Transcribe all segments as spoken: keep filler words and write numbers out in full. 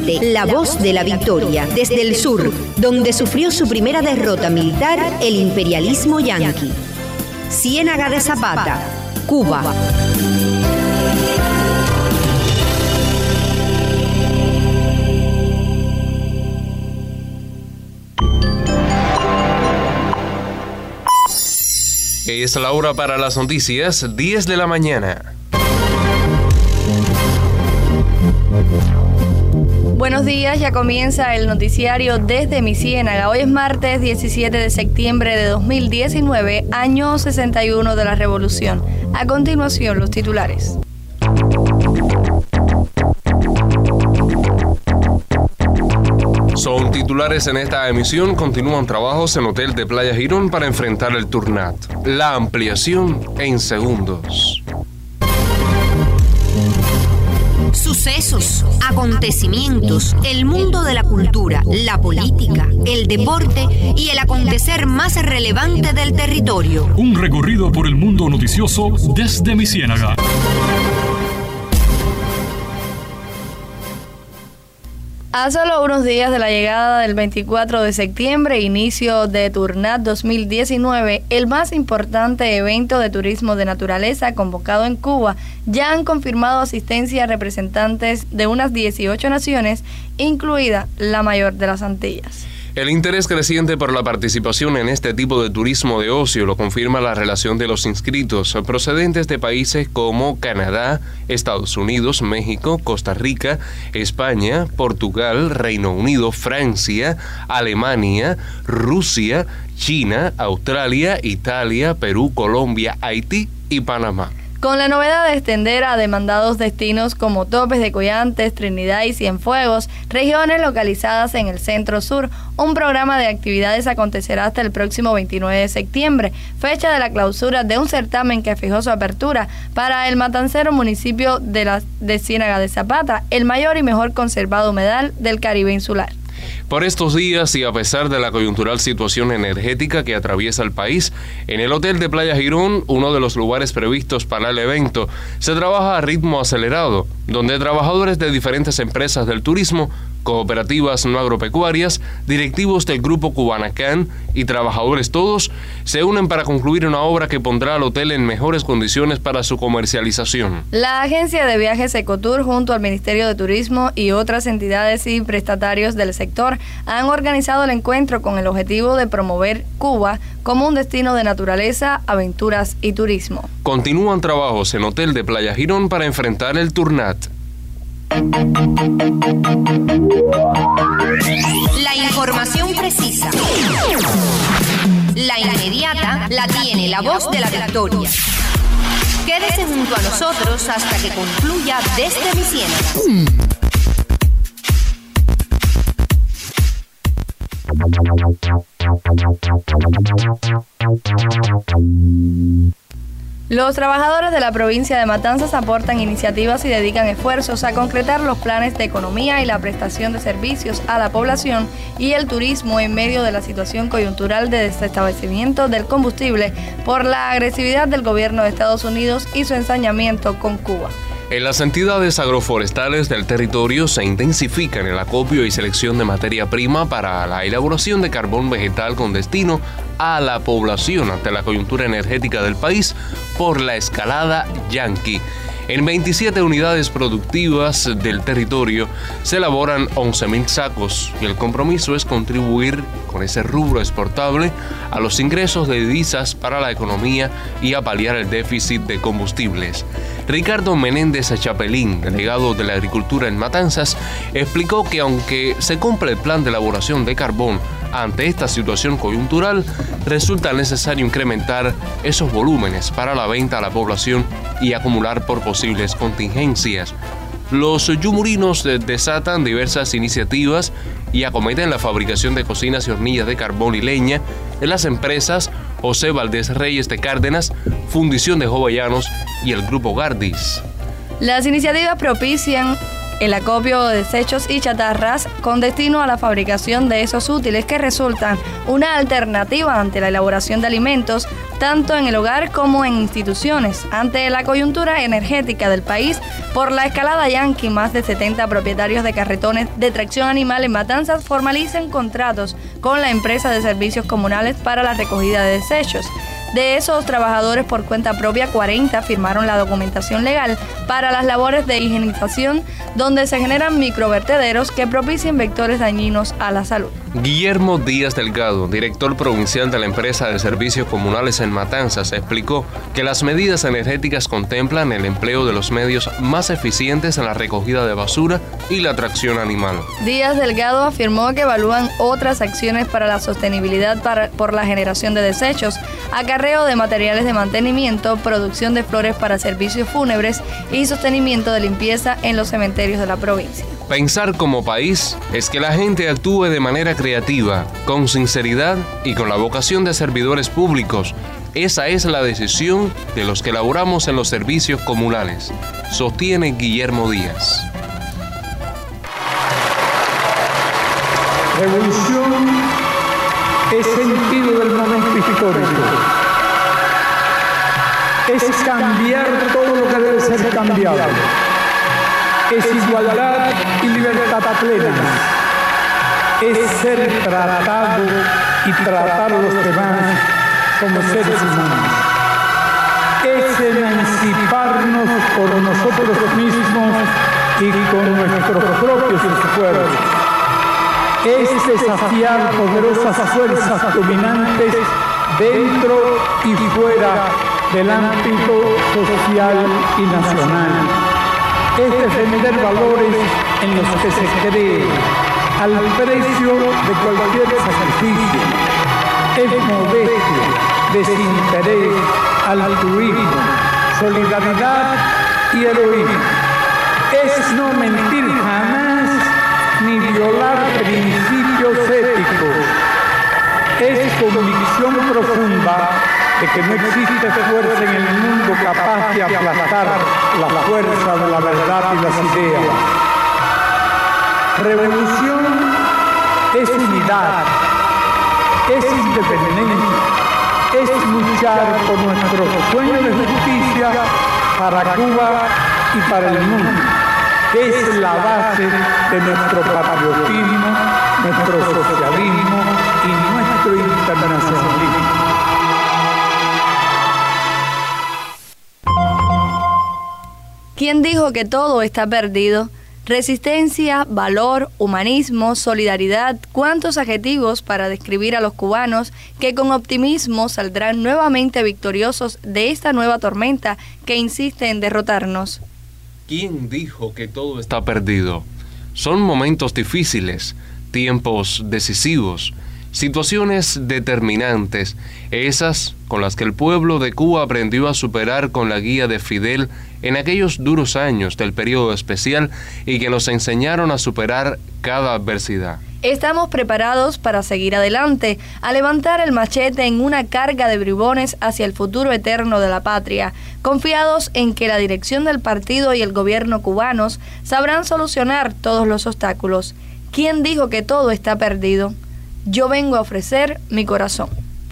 Oriente, la voz de la victoria. Desde el sur, donde sufrió su primera derrota militar el imperialismo yanqui. Ciénaga de Zapata, Cuba. Es la hora para las noticias, diez de la mañana. Buenos días, ya comienza el noticiario desde mi Ciénaga. Hoy es martes diecisiete de septiembre de dos mil diecinueve, año sesenta y uno de la Revolución. A continuación, los titulares. Son titulares en esta emisión. Continúan trabajos en Hotel de Playa Girón para enfrentar el Turnat. La ampliación en segundos. Sucesos, acontecimientos, el mundo de la cultura, la política, el deporte y el acontecer más relevante del territorio. Un recorrido por el mundo noticioso desde mi Ciénaga. A solo unos días de la llegada del veinticuatro de septiembre, inicio de Turnat dos mil diecinueve, el más importante evento de turismo de naturaleza convocado en Cuba, ya han confirmado asistencia representantes de unas dieciocho naciones, incluida la mayor de las Antillas. El interés creciente por la participación en este tipo de turismo de ocio lo confirma la relación de los inscritos procedentes de países como Canadá, Estados Unidos, México, Costa Rica, España, Portugal, Reino Unido, Francia, Alemania, Rusia, China, Australia, Italia, Perú, Colombia, Haití y Panamá. Con la novedad de extender a demandados destinos como Topes de Coyantes, Trinidad y Cienfuegos, regiones localizadas en el centro-sur, un programa de actividades acontecerá hasta el próximo veintinueve de septiembre, fecha de la clausura de un certamen que fijó su apertura para el matancero municipio de, la, de Ciénaga de Zapata, el mayor y mejor conservado humedal del Caribe insular. Por estos días y a pesar de la coyuntural situación energética que atraviesa el país, en el Hotel de Playa Girón, uno de los lugares previstos para el evento, se trabaja a ritmo acelerado, donde trabajadores de diferentes empresas del turismo, cooperativas no agropecuarias, directivos del Grupo Cubanacán y trabajadores todos se unen para concluir una obra que pondrá al hotel en mejores condiciones para su comercialización. La agencia de viajes Ecotour junto al Ministerio de Turismo y otras entidades y prestatarios del sector han organizado el encuentro con el objetivo de promover Cuba como un destino de naturaleza, aventuras y turismo. Continúan trabajos en Hotel de Playa Girón para enfrentar el Turnat. La información precisa, la inmediata, la tiene la voz de la victoria. Quédese junto a nosotros hasta que concluya desde mi Ciénaga. Los trabajadores de la provincia de Matanzas aportan iniciativas y dedican esfuerzos a concretar los planes de economía y la prestación de servicios a la población y el turismo en medio de la situación coyuntural de desestablecimiento del combustible por la agresividad del gobierno de Estados Unidos y su ensañamiento con Cuba. En las entidades agroforestales del territorio se intensifican el acopio y selección de materia prima para la elaboración de carbón vegetal con destino a la población ante la coyuntura energética del país por la escalada yanqui. En veintisiete unidades productivas del territorio se elaboran once mil sacos y el compromiso es contribuir con ese rubro exportable a los ingresos de divisas para la economía y a paliar el déficit de combustibles. Ricardo Menéndez Chapelín, delegado de la Agricultura en Matanzas, explicó que aunque se cumple el plan de elaboración de carbón ante esta situación coyuntural, resulta necesario incrementar esos volúmenes para la venta a la población y acumular por posibles contingencias. Los yumurinos desatan diversas iniciativas y acometen la fabricación de cocinas y hornillas de carbón y leña en las empresas José Valdés Reyes de Cárdenas, Fundición de Jovellanos y el Grupo Gardis. Las iniciativas propician el acopio de desechos y chatarras con destino a la fabricación de esos útiles que resultan una alternativa ante la elaboración de alimentos, tanto en el hogar como en instituciones. Ante la coyuntura energética del país, por la escalada yanqui, más de setenta propietarios de carretones de tracción animal en Matanzas formalizan contratos con la empresa de servicios comunales para la recogida de desechos. De esos trabajadores por cuenta propia, cuarenta firmaron la documentación legal para las labores de higienización, donde se generan microvertederos que propician vectores dañinos a la salud. Guillermo Díaz Delgado, director provincial de la empresa de servicios comunales en Matanzas, explicó que las medidas energéticas contemplan el empleo de los medios más eficientes en la recogida de basura y la tracción animal. Díaz Delgado afirmó que evalúan otras acciones para la sostenibilidad para, por la generación de desechos, acarreo de materiales de mantenimiento, producción de flores para servicios fúnebres y sostenimiento de limpieza en los cementerios de la provincia. Pensar como país es que la gente actúe de manera creativa, con sinceridad y con la vocación de servidores públicos. Esa es la decisión de los que laboramos en los servicios comunales, sostiene Guillermo Díaz. Revolución es sentido del momento histórico. Es cambiar todo lo que debe ser cambiado. Es igualdad y libertad plena. Es ser tratado y tratar a los demás como seres humanos. Es emanciparnos por nosotros mismos y con nuestros propios esfuerzos. Es desafiar poderosas fuerzas dominantes dentro y fuera del ámbito social y nacional. Es defender valores en los que se cree, al precio de cualquier sacrificio. Es modestia, desinterés, altruismo, solidaridad y heroísmo. Es no mentir jamás ni violar principios éticos. Es convicción profunda de que no existe fuerza en el mundo capaz de aplastar la fuerza de la verdad y las ideas. Revolución es unidad, es independencia, es luchar por nuestros sueños de justicia para Cuba y para el mundo, que es la base de nuestro patriotismo, nuestro socialismo y nuestro internacionalismo. ¿Quién dijo que todo está perdido? Resistencia, valor, humanismo, solidaridad, cuántos adjetivos para describir a los cubanos que con optimismo saldrán nuevamente victoriosos de esta nueva tormenta que insiste en derrotarnos. ¿Quién dijo que todo está perdido? Son momentos difíciles, tiempos decisivos, situaciones determinantes, esas con las que el pueblo de Cuba aprendió a superar con la guía de Fidel en aquellos duros años del periodo especial y que nos enseñaron a superar cada adversidad. Estamos preparados para seguir adelante, a levantar el machete en una carga de bribones hacia el futuro eterno de la patria, confiados en que la dirección del partido y el gobierno cubanos sabrán solucionar todos los obstáculos. ¿Quién dijo que todo está perdido? Yo vengo a ofrecer mi corazón.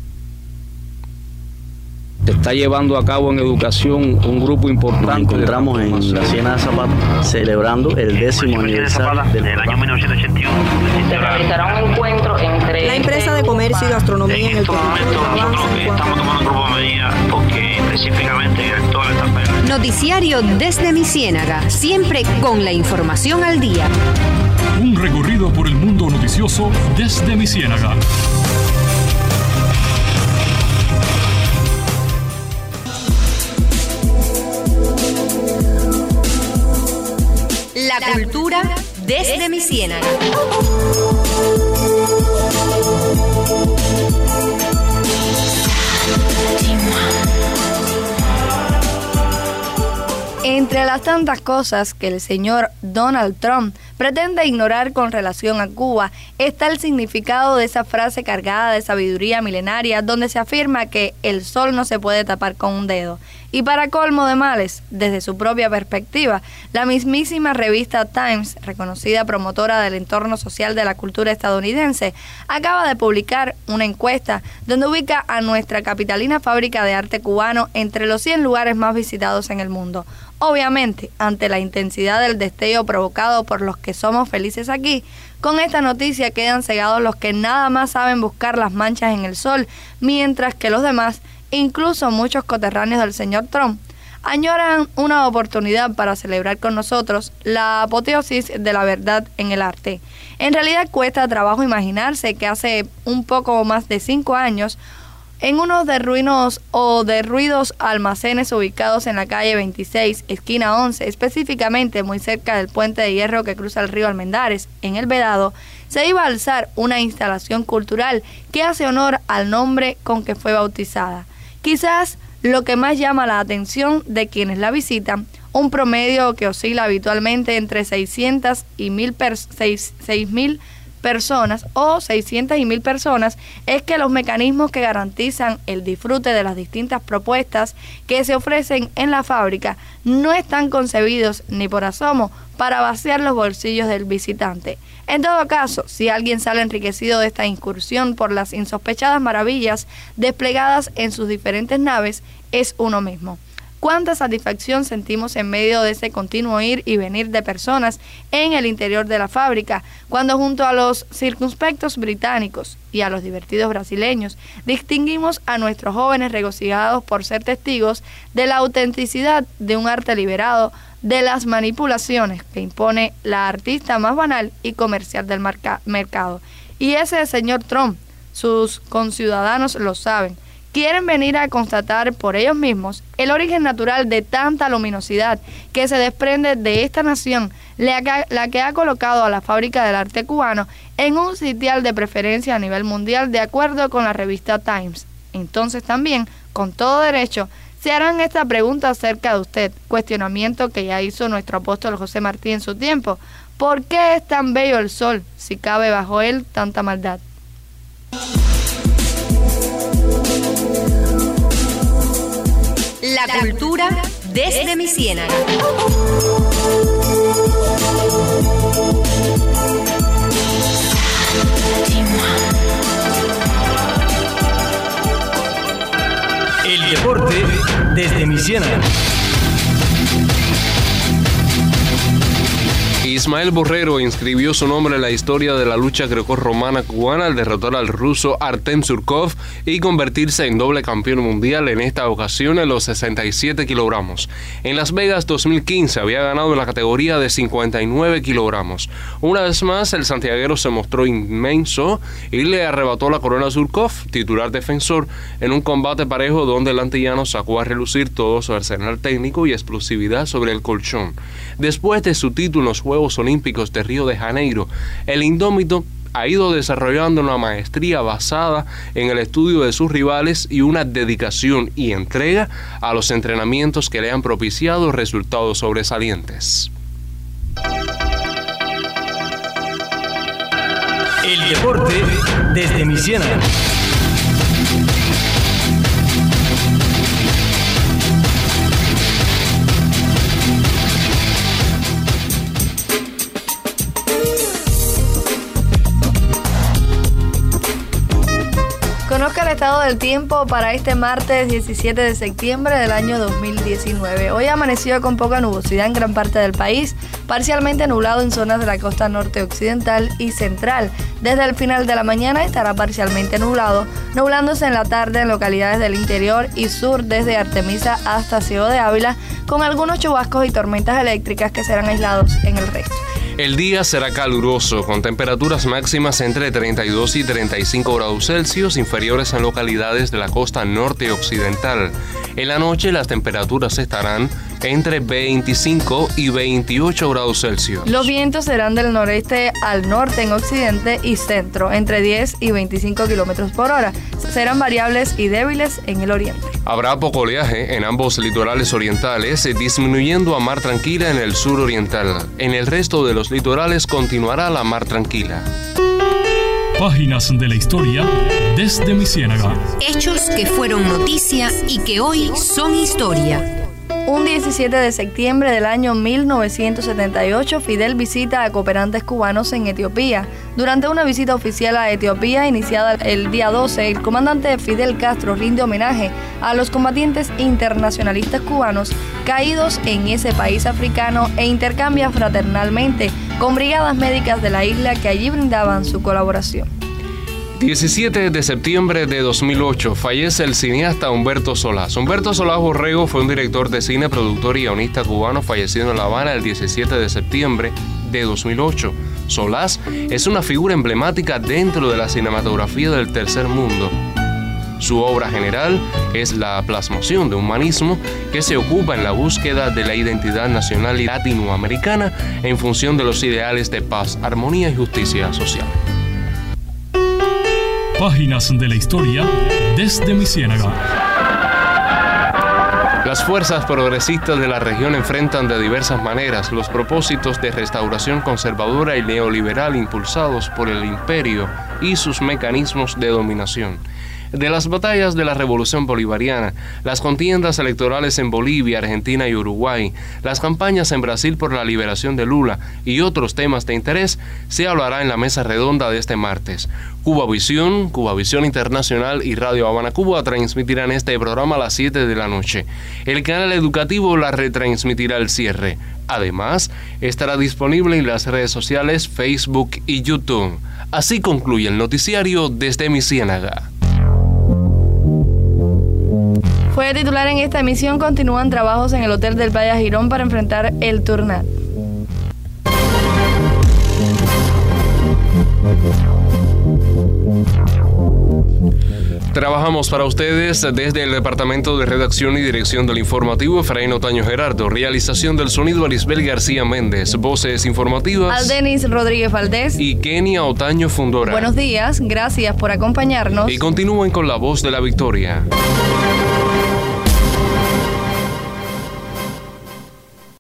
Se está llevando a cabo en educación un grupo importante. Nos encontramos en la Ciénaga de Zapata celebrando el décimo aniversario del año mil novecientos ochenta y uno. Se realizará un encuentro entre la empresa de comercio y gastronomía en, en el estos momentos nosotros que estamos tomando un grupo de medidas porque específicamente en toda la etapa. Noticiario desde mi Ciénaga, siempre con la información al día. Un recorrido por el mundo noticioso desde mi Ciénaga. La cultura desde mi Ciénaga. Entre las tantas cosas que el señor Donald Trump pretende ignorar con relación a Cuba, está el significado de esa frase cargada de sabiduría milenaria donde se afirma que el sol no se puede tapar con un dedo. Y para colmo de males, desde su propia perspectiva, la mismísima revista Times, reconocida promotora del entorno social de la cultura estadounidense, acaba de publicar una encuesta donde ubica a nuestra capitalina fábrica de arte cubano entre los cien lugares más visitados en el mundo. Obviamente, ante la intensidad del destello provocado por los que somos felices aquí, con esta noticia quedan cegados los que nada más saben buscar las manchas en el sol, mientras que los demás, incluso muchos coterráneos del señor Trump, añoran una oportunidad para celebrar con nosotros la apoteosis de la verdad en el arte. En realidad cuesta trabajo imaginarse que hace un poco más de cinco años, en unos derruinos o derruidos almacenes ubicados en la calle veintiséis, esquina once, específicamente muy cerca del puente de hierro que cruza el río Almendares, en El Vedado, se iba a alzar una instalación cultural que hace honor al nombre con que fue bautizada. Quizás lo que más llama la atención de quienes la visitan, un promedio que oscila habitualmente entre seiscientas y mil personas o seiscientas y mil personas, es que los mecanismos que garantizan el disfrute de las distintas propuestas que se ofrecen en la fábrica no están concebidos ni por asomo para vaciar los bolsillos del visitante. En todo caso, si alguien sale enriquecido de esta incursión por las insospechadas maravillas desplegadas en sus diferentes naves, es uno mismo. Cuánta satisfacción sentimos en medio de ese continuo ir y venir de personas en el interior de la fábrica, cuando junto a los circunspectos británicos y a los divertidos brasileños distinguimos a nuestros jóvenes regocijados por ser testigos de la autenticidad de un arte liberado de las manipulaciones que impone la artista más banal y comercial del marca- mercado. Y ese señor Trump, sus conciudadanos lo saben. Quieren venir a constatar por ellos mismos el origen natural de tanta luminosidad que se desprende de esta nación, la que ha colocado a la fábrica del arte cubano en un sitial de preferencia a nivel mundial de acuerdo con la revista Times. Entonces también, con todo derecho, se harán esta pregunta acerca de usted, cuestionamiento que ya hizo nuestro apóstol José Martí en su tiempo. ¿Por qué es tan bello el sol si cabe bajo él tanta maldad? La cultura desde mi ciénaga. El deporte desde mi ciénaga. Ismael Borrero inscribió su nombre en la historia de la lucha grecorromana cubana al derrotar al ruso Artem Surkov y convertirse en doble campeón mundial, en esta ocasión en los sesenta y siete kilogramos. En Las Vegas dos mil quince había ganado en la categoría de cincuenta y nueve kilogramos. Una vez más, el santiaguero se mostró inmenso y le arrebató la corona a Surkov, titular defensor, en un combate parejo donde el antillano sacó a relucir todo su arsenal técnico y explosividad sobre el colchón. Después de su título en los Juegos Olímpicos de Río de Janeiro, el indómito ha ido desarrollando una maestría basada en el estudio de sus rivales y una dedicación y entrega a los entrenamientos que le han propiciado resultados sobresalientes. El deporte desde mi ciénaga. Conozca el estado del tiempo para este martes diecisiete de septiembre del año dos mil diecinueve. Hoy amaneció con poca nubosidad en gran parte del país, parcialmente nublado en zonas de la costa norte occidental y central. Desde el final de la mañana estará parcialmente nublado, nublándose en la tarde en localidades del interior y sur desde Artemisa hasta Ciego de Ávila, con algunos chubascos y tormentas eléctricas que serán aislados en el resto. El día será caluroso, con temperaturas máximas entre treinta y dos y treinta y cinco grados Celsius, inferiores en localidades de la costa norte occidental. En la noche las temperaturas estarán entre veinticinco y veintiocho grados Celsius. Los vientos serán del noreste al norte en occidente y centro, entre diez y veinticinco kilómetros por hora. Serán variables y débiles en el oriente. Habrá poco oleaje en ambos litorales orientales, disminuyendo a mar tranquila en el sur oriental. En el resto de los litorales continuará la mar tranquila. Páginas de la historia desde mi Ciénaga. Hechos que fueron noticia y que hoy son historia. Un diecisiete de septiembre del año mil novecientos setenta y ocho, Fidel visita a cooperantes cubanos en Etiopía. Durante una visita oficial a Etiopía, iniciada el día doce, el comandante Fidel Castro rinde homenaje a los combatientes internacionalistas cubanos caídos en ese país africano e intercambia fraternalmente con brigadas médicas de la isla que allí brindaban su colaboración. diecisiete de septiembre de dos mil ocho, fallece el cineasta Humberto Solás. Humberto Solás Borrego fue un director de cine, productor y guionista cubano fallecido en La Habana el diecisiete de septiembre de dos mil ocho. Solás es una figura emblemática dentro de la cinematografía del tercer mundo. Su obra general es la plasmación de un humanismo que se ocupa en la búsqueda de la identidad nacional y latinoamericana en función de los ideales de paz, armonía y justicia social. Páginas de la historia desde mi Ciénaga. Las fuerzas progresistas de la región enfrentan de diversas maneras los propósitos de restauración conservadora y neoliberal impulsados por el imperio y sus mecanismos de dominación. De las batallas de la Revolución Bolivariana, las contiendas electorales en Bolivia, Argentina y Uruguay, las campañas en Brasil por la liberación de Lula y otros temas de interés, se hablará en la mesa redonda de este martes. Cubavisión, Cubavisión Internacional y Radio Habana Cuba transmitirán este programa a las siete de la noche. El canal educativo la retransmitirá el cierre. Además, estará disponible en las redes sociales Facebook y YouTube. Así concluye el noticiario desde mi Ciénaga. Fue titular en esta emisión. Continúan trabajos en el Hotel del Valle Girón para enfrentar el Turnat. Trabajamos para ustedes desde el Departamento de Redacción y Dirección del Informativo, Efraín Otaño Gerardo. Realización del sonido, Arisbel García Méndez. Voces informativas, Aldenis Rodríguez Valdés y Kenia Otaño Fundora. Buenos días, gracias por acompañarnos. Y continúen con La Voz de la Victoria.